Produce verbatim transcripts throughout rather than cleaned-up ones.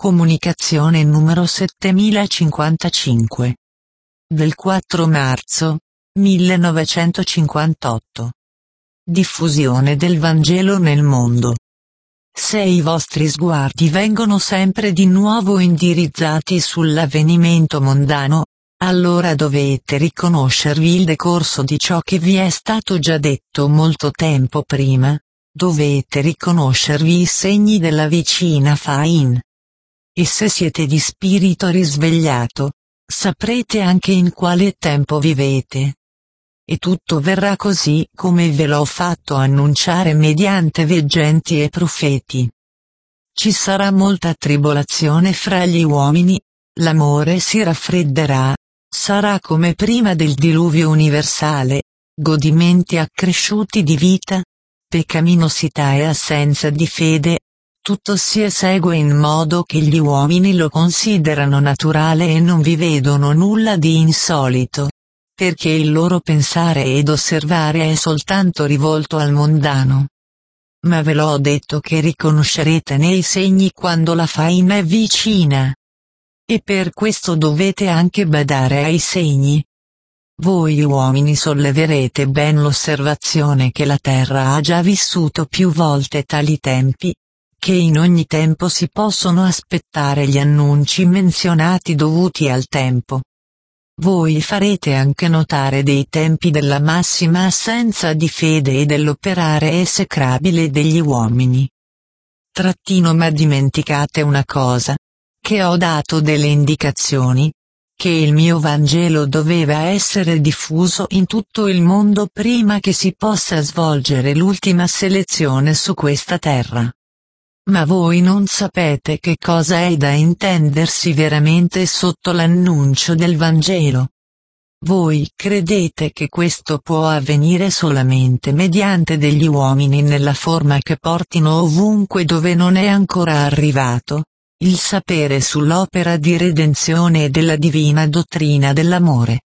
Comunicazione numero settemilacinquantacinque. Del quattro marzo millenovecentocinquantotto. Diffusione del Vangelo nel mondo. Se i vostri sguardi vengono sempre di nuovo indirizzati sull'avvenimento mondano, allora dovete riconoscervi il decorso di ciò che vi è stato già detto molto tempo prima, dovete riconoscervi i segni della vicina fin. E se siete di spirito risvegliato, saprete anche in quale tempo vivete. E tutto verrà così come ve l'ho fatto annunciare mediante veggenti e profeti. Ci sarà molta tribolazione fra gli uomini, l'amore si raffredderà, sarà come prima del diluvio universale, godimenti accresciuti di vita, peccaminosità e assenza di fede, tutto si esegue in modo che gli uomini lo considerano naturale e non vi vedono nulla di insolito, perché il loro pensare ed osservare è soltanto rivolto al mondano. Ma ve l'ho detto che riconoscerete nei segni quando la fin è vicina. E per questo dovete anche badare ai segni. Voi uomini solleverete ben l'osservazione che la terra ha già vissuto più volte tali tempi, che in ogni tempo si possono aspettare gli annunci menzionati dovuti al tempo. Voi farete anche notare dei tempi della massima assenza di fede e dell'operare esecrabile degli uomini. Trattino ma dimenticate una cosa, che ho dato delle indicazioni, che il mio Vangelo doveva essere diffuso in tutto il mondo prima che si possa svolgere l'ultima selezione su questa terra. Ma voi non sapete che cosa è da intendersi veramente sotto l'annuncio del Vangelo. Voi credete che questo può avvenire solamente mediante degli uomini nella forma che portino ovunque dove non è ancora arrivato il sapere sull'opera di redenzione e della divina dottrina dell'amore.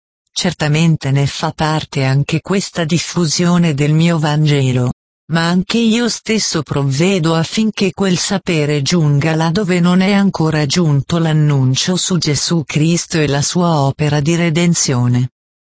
Certamente ne fa parte anche questa diffusione del mio Vangelo. Ma anche io stesso provvedo affinché quel sapere giunga là dove non è ancora giunto l'annuncio su Gesù Cristo e la sua opera di redenzione.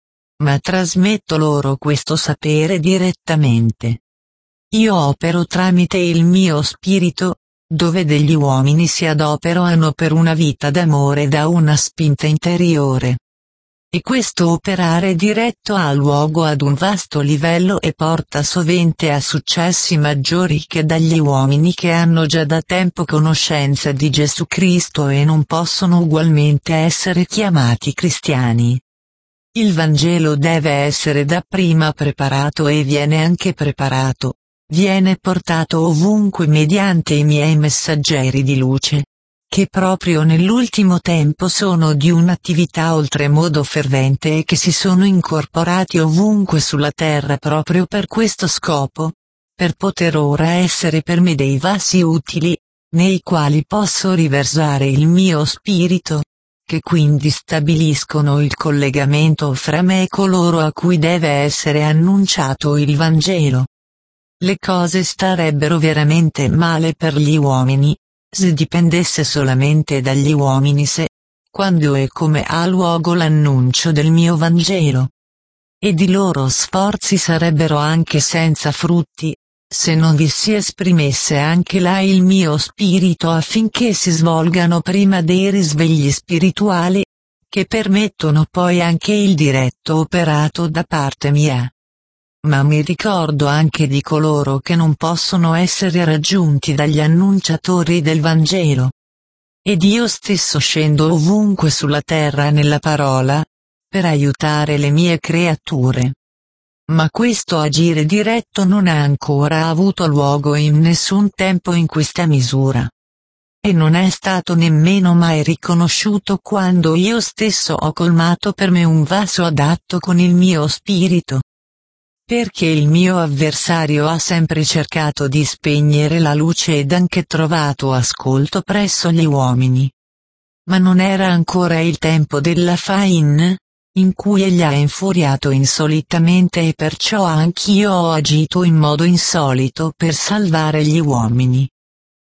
Ma trasmetto loro questo sapere direttamente. Io opero tramite il mio spirito, dove degli uomini si adoperano per una vita d'amore da una spinta interiore. E questo operare diretto ha luogo ad un vasto livello e porta sovente a successi maggiori che dagli uomini che hanno già da tempo conoscenza di Gesù Cristo e non possono ugualmente essere chiamati cristiani. Il Vangelo deve essere dapprima preparato e viene anche preparato, viene portato ovunque mediante i miei messaggeri di luce, che proprio nell'ultimo tempo sono di un'attività oltremodo fervente e che si sono incorporati ovunque sulla terra proprio per questo scopo, per poter ora essere per me dei vasi utili, nei quali posso riversare il mio spirito, che quindi stabiliscono il collegamento fra me e coloro a cui deve essere annunciato il Vangelo. Le cose starebbero veramente male per gli uomini, se dipendesse solamente dagli uomini se, quando e come ha luogo l'annuncio del mio Vangelo. Ed i loro sforzi sarebbero anche senza frutti, se non vi si esprimesse anche là il mio spirito affinché si svolgano prima dei risvegli spirituali, che permettono poi anche il diretto operato da parte mia. Ma mi ricordo anche di coloro che non possono essere raggiunti dagli annunciatori del Vangelo. Ed io stesso scendo ovunque sulla terra nella parola, per aiutare le mie creature. Ma questo agire diretto non ha ancora avuto luogo in nessun tempo in questa misura. E non è stato nemmeno mai riconosciuto quando io stesso ho colmato per me un vaso adatto con il mio spirito. Perché il mio avversario ha sempre cercato di spegnere la luce ed anche trovato ascolto presso gli uomini. Ma non era ancora il tempo della fin, in cui egli ha infuriato insolitamente e perciò anch'io ho agito in modo insolito per salvare gli uomini.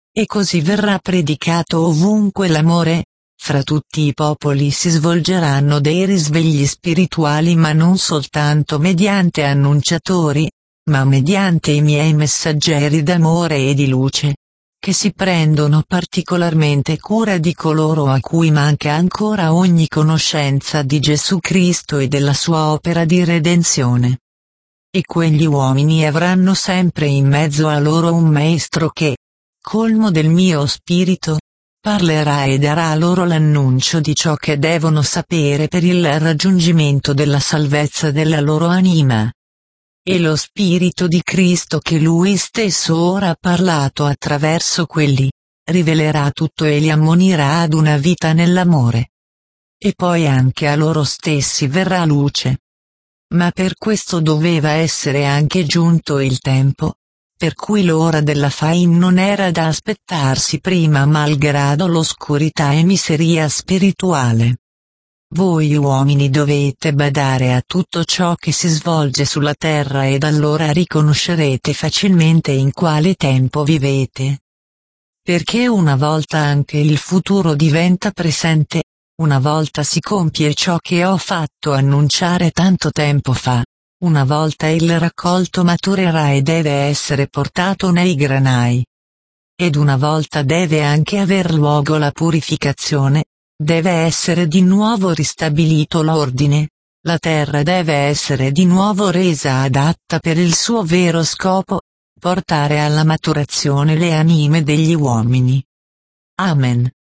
e così verrà predicato ovunque l'amore. Fra tutti i popoli si svolgeranno dei risvegli spirituali, ma non soltanto mediante annunciatori, ma mediante i miei messaggeri d'amore e di luce, che si prendono particolarmente cura di coloro a cui manca ancora ogni conoscenza di Gesù Cristo e della sua opera di redenzione. E quegli uomini avranno sempre in mezzo a loro un maestro che, colmo del mio spirito, parlerà e darà loro l'annuncio di ciò che devono sapere per il raggiungimento della salvezza della loro anima. E lo Spirito di Cristo che Lui stesso ora ha parlato attraverso quelli, rivelerà tutto e li ammonirà ad una vita nell'amore. E poi anche a loro stessi verrà luce. Ma per questo doveva essere anche giunto il tempo, per cui l'ora della fin non era da aspettarsi prima malgrado l'oscurità e miseria spirituale. Voi uomini dovete badare a tutto ciò che si svolge sulla terra ed allora riconoscerete facilmente in quale tempo vivete. Perché una volta anche il futuro diventa presente, una volta si compie ciò che ho fatto annunciare tanto tempo fa. Una volta il raccolto maturerà e deve essere portato nei granai. Ed una volta deve anche aver luogo la purificazione, deve essere di nuovo ristabilito l'ordine, la terra deve essere di nuovo resa adatta per il suo vero scopo, portare alla maturazione le anime degli uomini. Amen.